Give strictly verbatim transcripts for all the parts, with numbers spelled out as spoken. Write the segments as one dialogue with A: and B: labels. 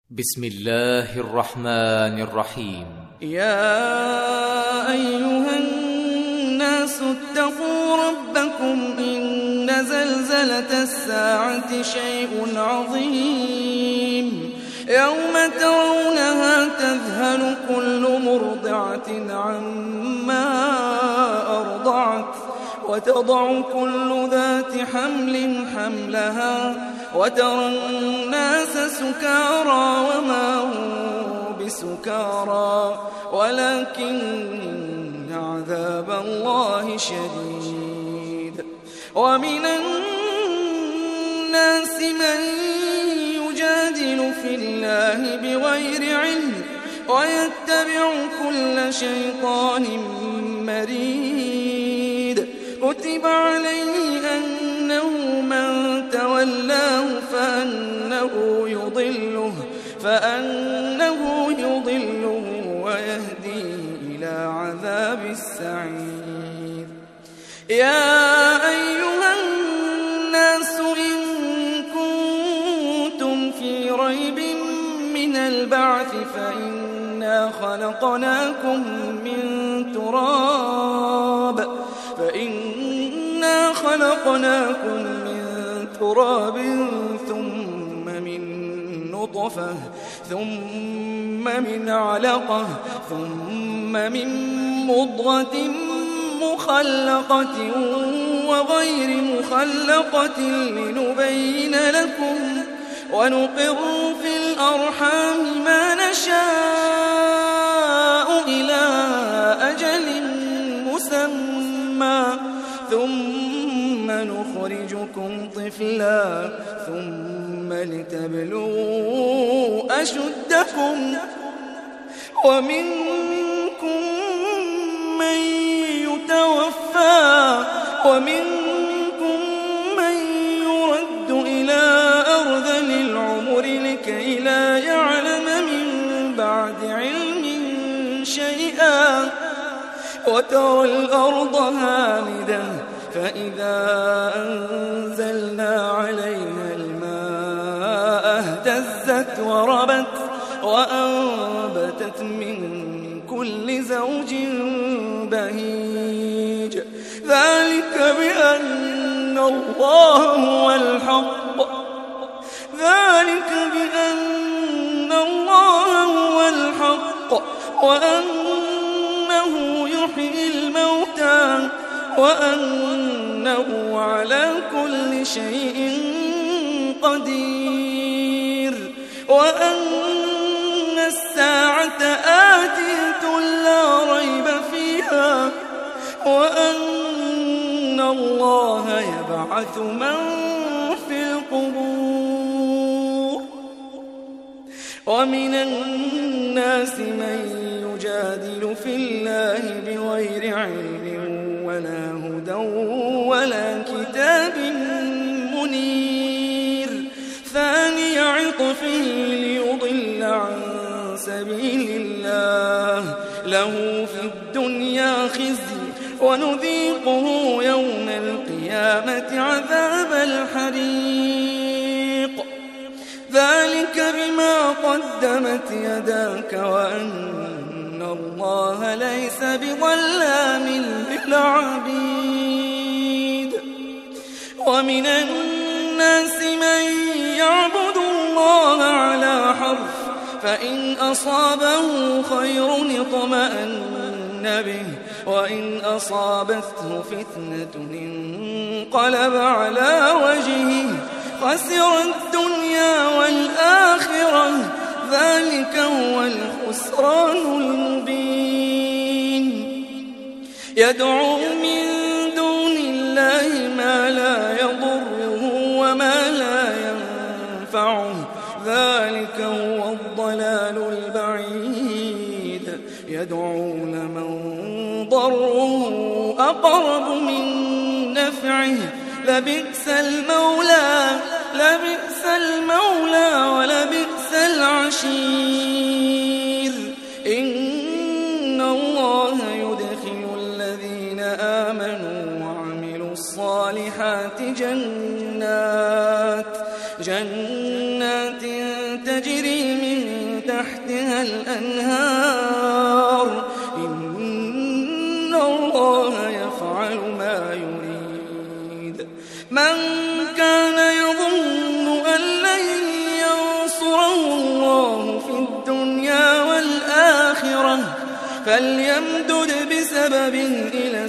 A: بسم الله الرحمن الرحيم.
B: يا أيها الناس اتقوا ربكم إن زلزلة الساعة شيء عظيم يوم ترونها تذهل كل مرضعة عما أرضعت وتضع كل ذات حمل حملها وترى الناس سكارى وما هم بسكارى ولكن عذاب الله شديد. ومن الناس من يجادل في الله بغير علم ويتبع كل شيطان مريد. كتب عليه أنه من تولاه فأنه يضله فأنه يضله ويهديه إلى عذاب السعير. يا أيها الناس إن كنتم في ريب من البعث فإنا خلقناكم من تراب فإنا خلقناكم من تراب ثم من نطفة ثم من علقة ثم من مضغة مخلقة وغير مخلقة لنبين لكم ونقر في الأرحام ما نشاء إلى أجل مسمى ثم نخرجكم طفلا ثم لتبلغوا أشدكم ومنكم من يتوفى ومنكم من يرد إلى أرذل العمر لكي لا يعلم من بعد علم شيئا وترى الأرض هامدة فإذا أنزلنا عليها الماء اهتزت وربت وأنبتت من كل زوج بهيج. ذلك بأن الله هو الحق ذلك بأن الله هو الحق وأنه يحيي الموتى وأنه على كل شيء قدير وأن الساعة آتية لا ريب فيها وأن الله يبعث من في القبور. ومن الناس من يجادل في الله بغير علم ولا هدى ولا كتاب منير. ثاني عطفه ليضل عن سبيل الله له في الدنيا خزي ونذيقه يوم القيامة عذاب الحريق. ذلك بما قدمت يداك وأن الله ليس بظلام للعبيد. ومن الناس من يعبد الله على حرف فإن أصابه خير اطمأن به وإن أصابته فتنة انقلب على وجهه خسر الدنيا والآخرة ذلك هو الخسران المبين. يدعو من دون الله ما لا يضره وما لا ينفعه ذلك هو الضلال البعيد. يدعو لمن ضره أقرب من نفعه لبئس المولى لبئس المولى ولبئس العشير. إن الله يدخل الذين آمنوا وعملوا الصالحات جنات جنات تجري من تحتها الأنهار إن الله يفعل ما يريد. من كان يظن أن لن ينصره الله في الدنيا والآخرة فليمدد بسبب إلى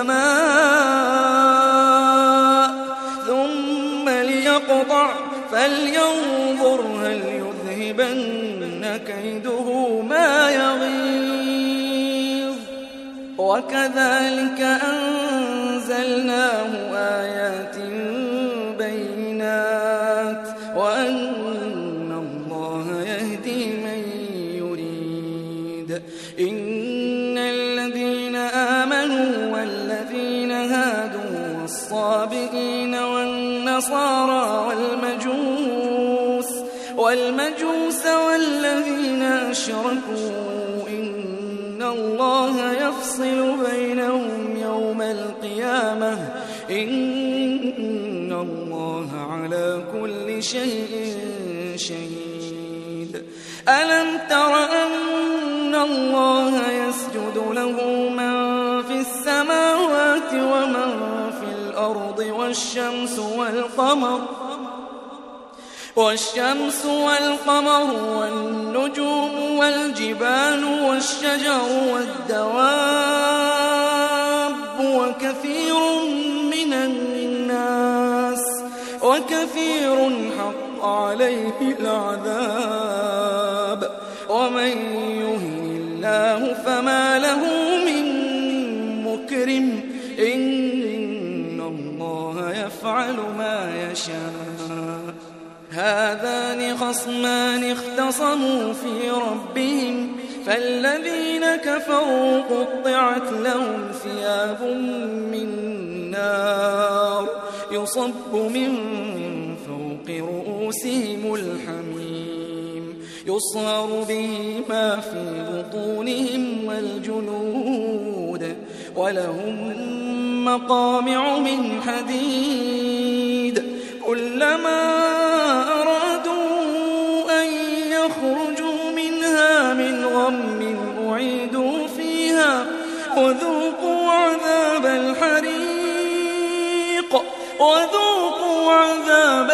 B: السماء ثم ليقطع فلينظر هل يذهبن كيده ما يغيظ. وكذلك أنزلناه آيات بينات وأن الله يهدي من يريد. إن الذين آمنوا والذين هادوا والصابئين والنصارى والمجوس والمجوس والذين أشركوا إن الله يفصل بينهم يوم القيامة إن الله على كل شيء شهيد. ألم تر أن الله يسجد له من في السماوات ومن في الأرض والشمس والقمر والشمس والقمر والنجوم والجبال والشجر والدواب وكثير من الناس وكثير حق عليه العذاب ومن يهن الله فما له من مكرم إن الله يفعل ما يشاء. هذان خصمان اختصموا في ربهم فالذين كفروا قطعت لهم ثياب من نار يصب من فوق رؤوسهم الحميم يصهر به ما في بطونهم والجلود ولهم مقامع من حديد كلما أرادوا أن يخرجوا منها من غم أعيدوا فيها وذوقوا عذاب الحريق وذوقوا عذاب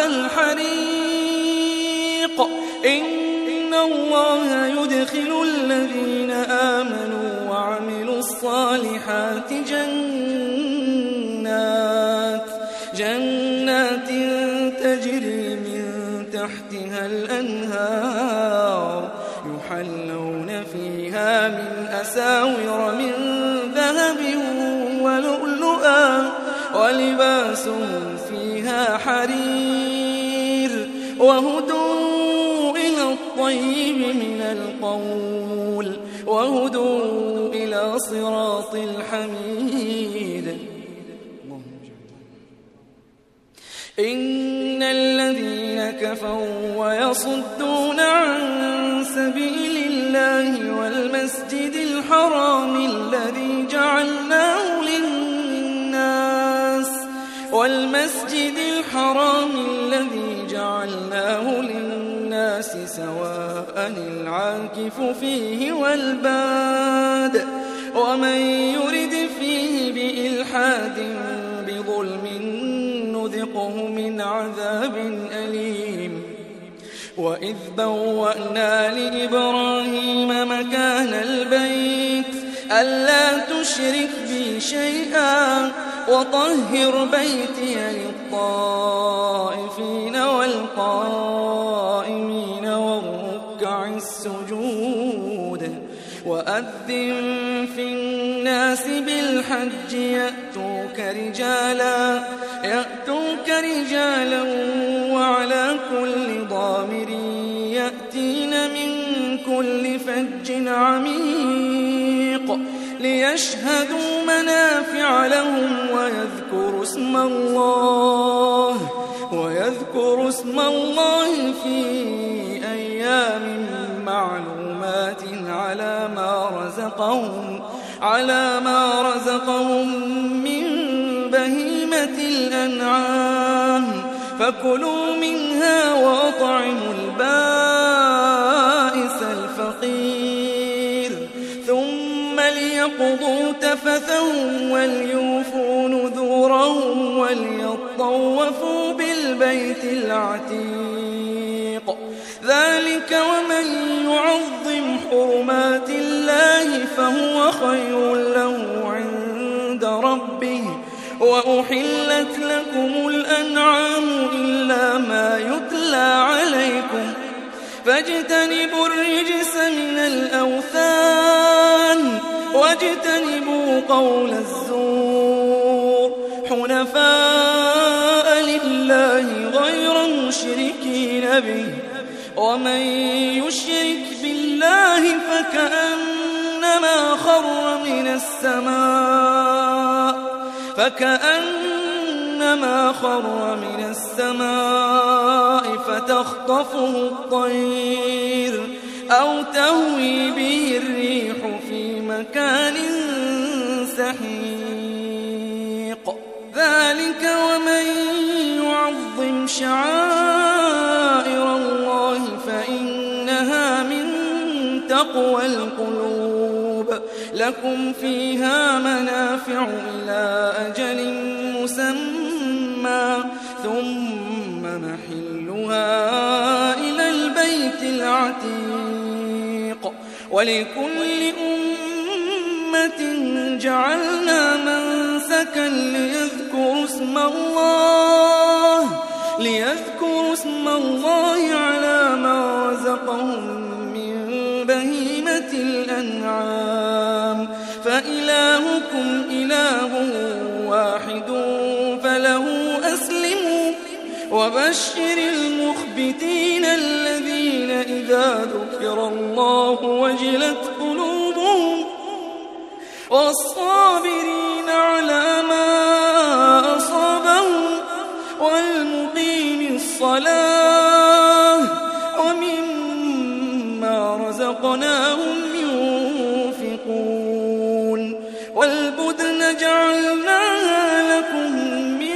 B: الحريق إن الله يدخل الذين آمنوا وعملوا الصالحات جنات جنات تجري من تحتها الأنهار يحلون فيها من أساور من ذهب ولؤلؤا ولباسهم فيها حرير وهدوا إلى الطيب من القول وهدوا إلى صراط الحميد. إن الذين كفروا ويصدون عن سبيل الله والمسجد الحرام الذي جعلناه للناس والمسجد الحرام الذي جعلناه للناس سواء العاكف فيه والباد ومن يرد فيه بإلحاد بظلم نذقه من عذاب أليم. وإذ بوأنا لإبراهيم مكان البيت ألا تشرك بي شيئا وطهر بيتي للطائفين والقائمين والركع السجود وأذن في الناس بالحج يأتوك رجالا يأتوك رجالا وعلى كل ضامر يأتين من كل فج عميق ليشهدوا منافع لهم ويذكروا اسم الله ويذكروا اسم الله في أيام معلومات على ما رزقهم على ما رزقهم من بهيمة الأنعام فكلوا منها وأطعموا البائس ليقضوا تفثهم وليوفوا نذورهم وليطوفوا بالبيت العتيق. ذلك ومن يعظم حرمات الله فهو خير له عند ربه. وأحلت لكم الأنعام إلا ما يتلى عليكم فاجتنبوا الرجس من الأوثان واجتنبوا قول الزور حنفاء لله غير مشركين به. ومن يشرك بالله فكأنما خر من السماء فكأنما خر من السماء فتخطفه الطير أو تهوي به الريح في مكان سحيق. ذلك ومن يعظم شعائر الله فإنها من تقوى القلوب. لكم فيها منافع إلى أجل مسمى ثم محلها إلى البيت العتيق. ولكل أمة جعلنا منسكا ليذكروا اسم الله ليذكروا اسم الله على ما رزقهم من بهيمة الأنعام فإلهكم إله واحد فله أسلموا. وبشر المخبتين الذين إذا ذكر الله وجلت قلوبهم والصابرين على ما أصابهم والمقيم الصلاة ومما رزقناهم ينفقون. والبدن جعلناها لكم من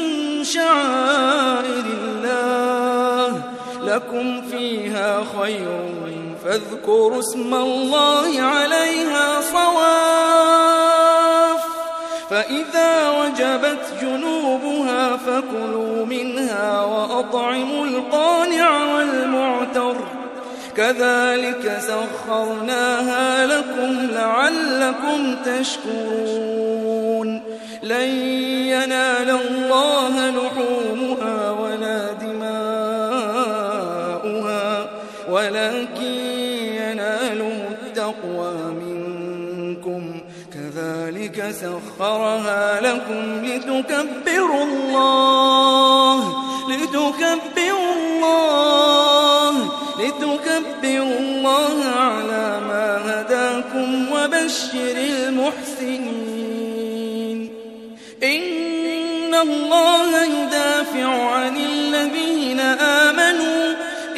B: شعائر الله لكم فيها خير فاذكروا اسم الله عليها صواف. فإذا وجبت جنوبها فكلوا منها وأطعموا القانع والمعتر كذلك سخرناها لكم لعلكم تشكرون. لن ينال الله لحومها ولا دماؤها ولكن يناله التقوى منكم كذلك سخرها لكم لتكبروا الله لتكبروا الله لتكبروا الله على ما هداكم وبشر المحسنين. إن الله يدافع عن الذين آمنوا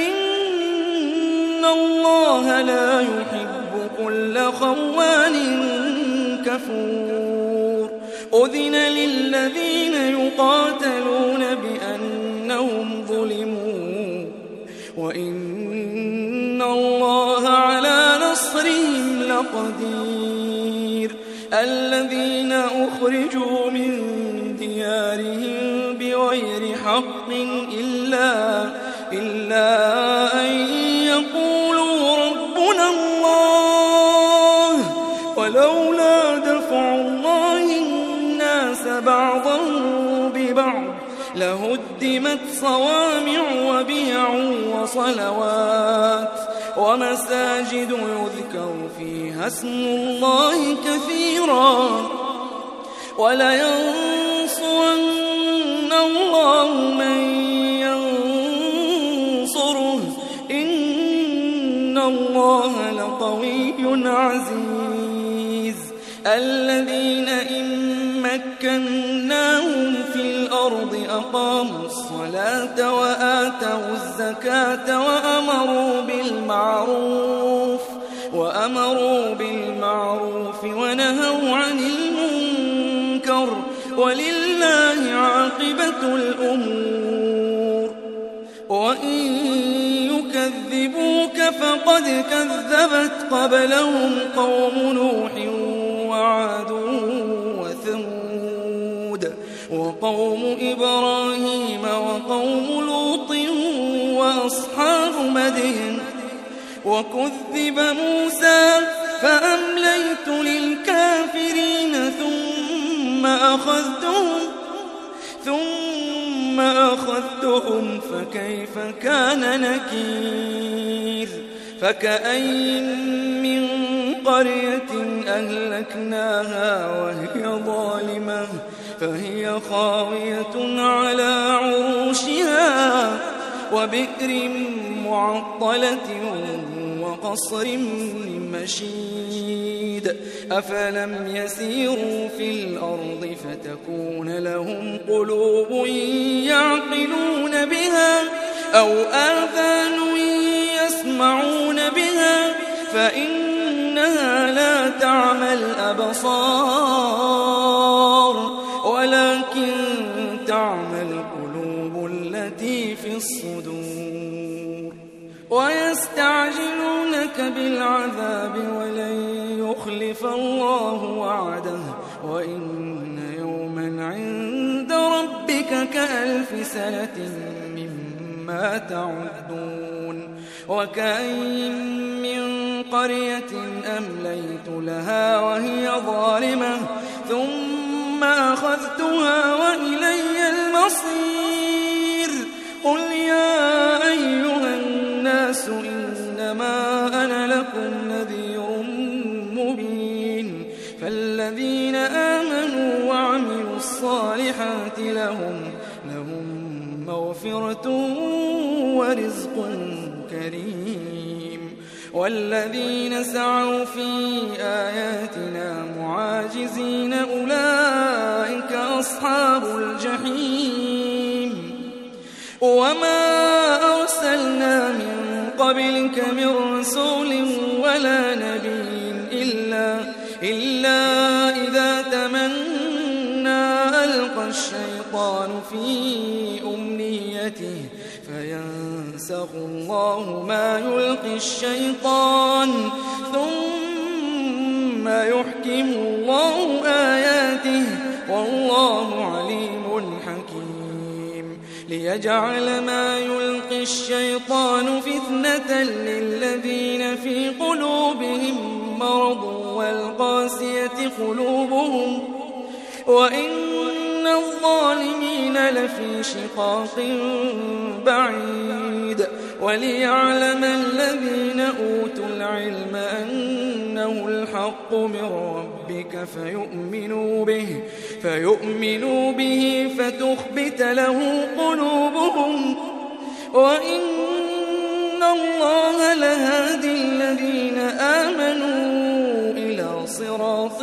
B: إن الله لا يحب كل خوان كفور. أذن للذين يقاتلون بأنهم ظلموا وإن الله على نصرهم لقدير. الذين أخرجوا من ديارهم بغير حق إلا, إلا أن يقولوا ربنا الله ولولا دفع الله الناس بعضهم ببعض لهدمت صوامع وبيع وصلوات ومساجد يذكر فيها اسم الله كثيرا ولينصرن الله من ينصره إن الله لقوي عزيز. الذين إن مكناهم في الأرض أقاموا الصلاة وآتوا الزكاة وأمروا بالمعروف وأمروا بالمعروف ونهوا عن المنكر ولله عاقبة الأمور. وإن يكذبوك فقد كذبت قبلهم قوم نوح وعاد وثمود وقوم إبراهيم وقوم لوط وأصحاب مدين وكذب موسى فأمليت للكافرين ثم أخذتهم ثم أخذتهم فكيف كان نكير فكأين من قرية أهلكناها وهي ظالمة فهي خاوية على عروشها وبئر معطلة وقصر مشيد أفلم يسيروا في الأرض فتكون لهم قلوب يعقلون بها أو آذان يسمعون بها فإنها لا تعمى الأبصار ولكن تعمى القلوب التي في الصدور ويستعجلونك بالعذاب ولن يخلف الله وعده وإن يوما عند ربك كألف سنة مما تعدون وكأين من قرية أمليت لها وهي ظالمة ثم أخذتها وإلي المصير قل يا أيها الناس إنما أنا لكم نذير مبين فالذين آمنوا وعملوا الصالحات لهم لهم مغفرة ورزق كريم والذين سعوا في آياتنا معاجزين أولئك أصحاب الجحيم وما أرسلنا من قبلك من رسول ولا نبي إلا, إلا إذا تمنى ألقى الشيطان في أمنيته فينسخ الله ما يلقي الشيطان ثم يحكم الله آياته والله عليم حكيم ليجعل ما يلقي الشيطان فتنة للذين في قلوبهم مرض والقاسية قلوبهم وإن الظالمين لفي شقاق بعيد وليعلم الذين أوتوا العلم أنه الحق من ربك فيؤمنوا به فيؤمنوا به فتخبت له قلوبهم وإن الله لهادي الذين آمنوا إلى صراط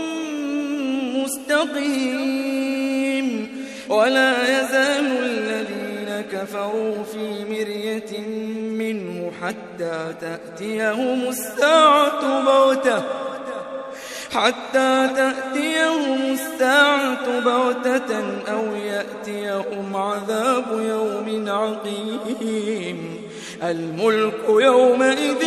B: مستقيم ولا يزال الذين كفروا في مرية منه حتى تأتيهم الساعة بغتة حتى تأتيهم الساعة بغتة أو يأتيهم عذاب يوم عقيم الملك يومئذ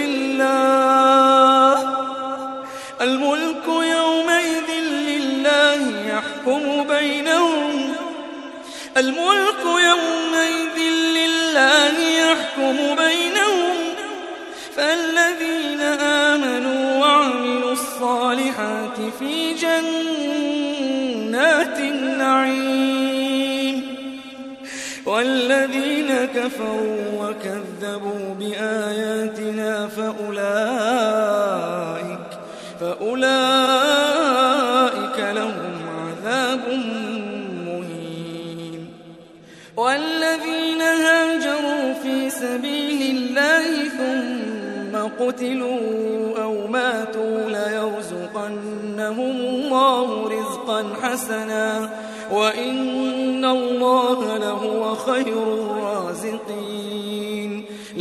B: لله الملك يومئذ لله يحكم بينهم الملك يومئذ لله يحكم بينهم فالذين آمنوا وعملوا الصالحات في جنات النعيم والذين كفروا وكذبوا بآياتنا فأولئك فأولئك لهم عذاب مهين والذين هاجروا في سبيل الله ثم قتلوا أو ماتوا ليرزقنهم الله رزقا حسنا وإن الله لهو خير الرازقين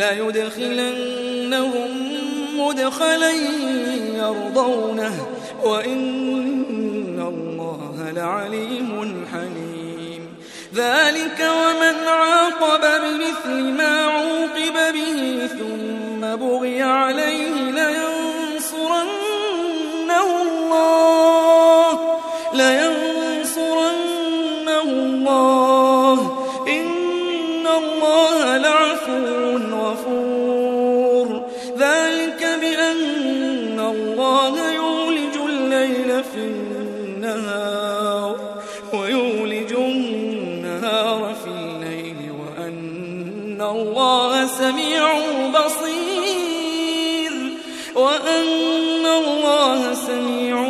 B: ليدخلنهم مدخلا يرضونه وإن الله لعليم حليم ذلك ومن عاقب بمثل ما عوقب به ثم بغي عليه لينصرنه الله الله يولج الليل في النهار ويولج النهار في الليل وأن الله سميع بصير وأن الله سميع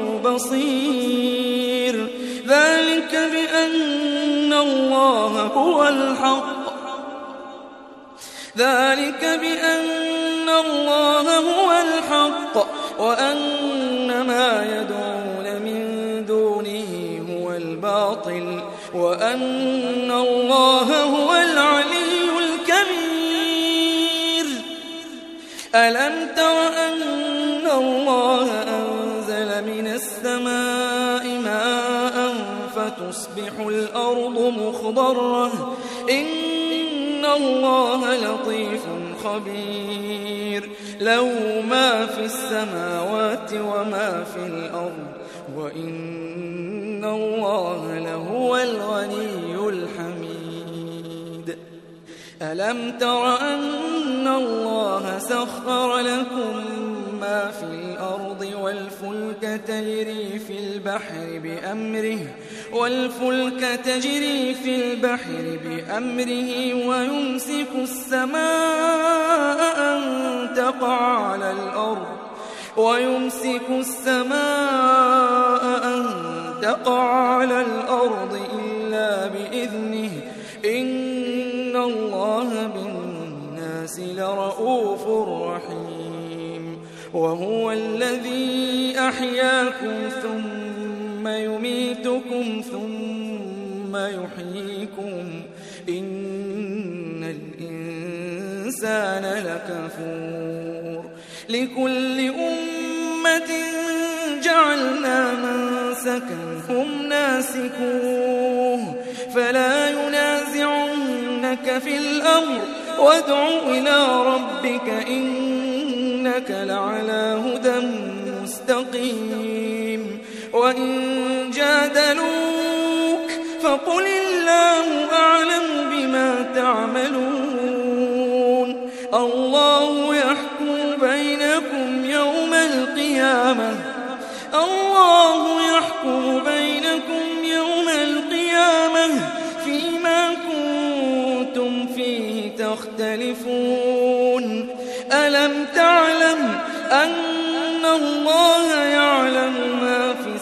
B: بصير ذلك بأن الله هو الحق ذلك بأن الله هو الحق وأن ما يدعون من دونه هو الباطل وأن الله هو العلي الكبير ألم تر أن الله أنزل من السماء ماء فتصبح الأرض مخضرة إن الله لطيف خبير له ما في السماوات وما في الأرض وإن الله لهو الغني الحميد ألم تر أن الله سخر لكم ما في الأرض والفلك تجري في البحر بأمره والفلك تجري في البحر بأمره ويمسك السماء أن تقع على الأرض ويمسك السماء أن تقع على الأرض إلا بإذنه إن الله بالناس لرؤوف رحيم وهو الذي أحياكم ثم يميتكم ثم يحييكم إن الإنسان لكفور لكل أمة جعلنا منسكا هم ناسكوه فلا ينازعنك في الأمر وادع إلى ربك إنك لعلى هدى مستقيم وإن جادلوك فقل الله أعلم بما تعملون الله يحكم بينكم يوم القيامة الله يحكم بينكم يوم القيامة فيما كنتم فيه تختلفون ألم تعلم أن الله يعلم ما في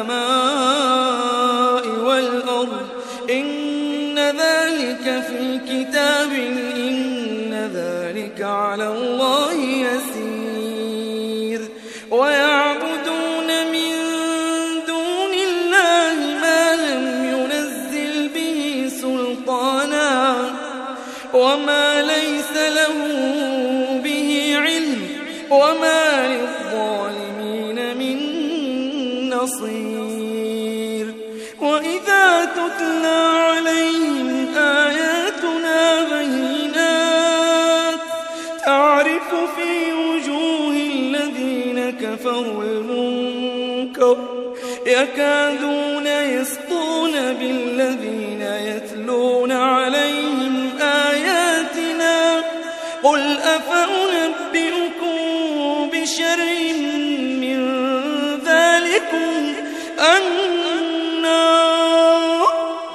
B: السماء والأرض إن ذلك في كتاب إن ذلك على الله يسير ويعبدون من دون الله ما لم ينزل به سلطانا وما ليس له به علم وما للظالمين من نصير وإذا تتلى عليهم آياتنا بينات تعرف في وجوه الذين كفروا المنكر يكادون يسطون بالذين يتلون عليهم آياتنا قل أفأنبئكم بشر من ذلكم النار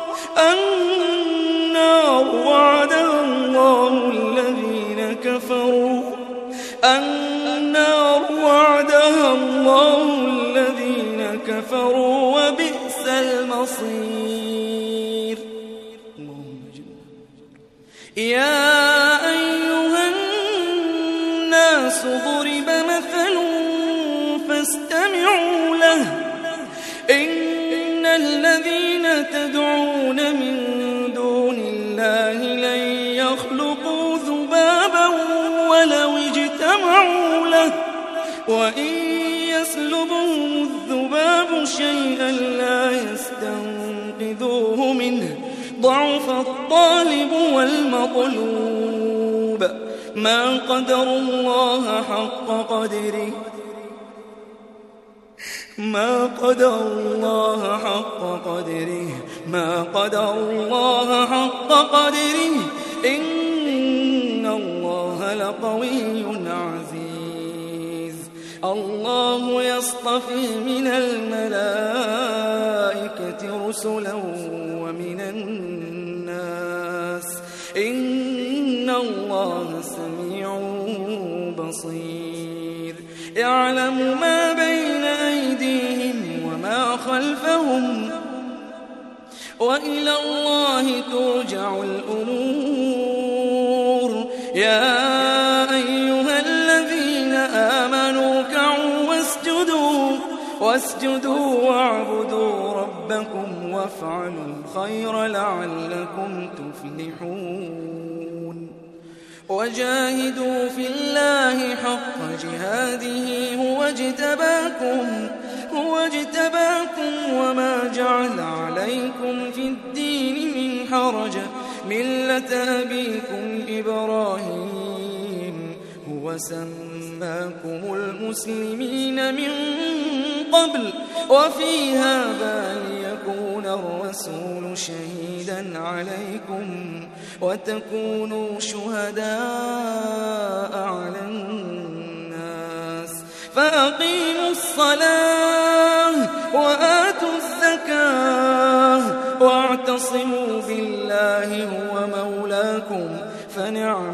B: النار وعدها الله الذين كفروا النار وعدها الله الذين كفروا وبئس المصير يا أيها الناس ضرب مثل فاستمعوا له إن الذين تدعون من دون الله لن يخلقوا ذبابا ولو اجتمعوا له وإن يسلبهم الذباب شيئا لا يستنقذوه منه ضعف الطالب والمطلوب ما قدر الله حق قدره ما قدر الله حق قدره ما قدر الله حق قدره إن الله لقوي عزيز الله يصطفي من الملائكة رسلا ومن الناس إن الله سميع بصير يعلم ما بين أيديهم وما خلفهم وإلى الله ترجع الأمور يا أيها الذين آمنوا كعوا واسجدوا واسجدوا واعبدوا ربكم وافعلوا الخير لعلكم تفلحون وجاهدوا في الله حق جهاده هو اجتباكم هو اجتباكم وما جعل عليكم في الدين من حرج ملة أبيكم إبراهيم هو سماكم المسلمين من قبل وفي هذا ليكون الرسول شهيدا عليكم وتكونوا شهداء على الناس فأقيموا الصلاة وآتوا الزكاة واعتصموا بالله هو مولاكم فنعم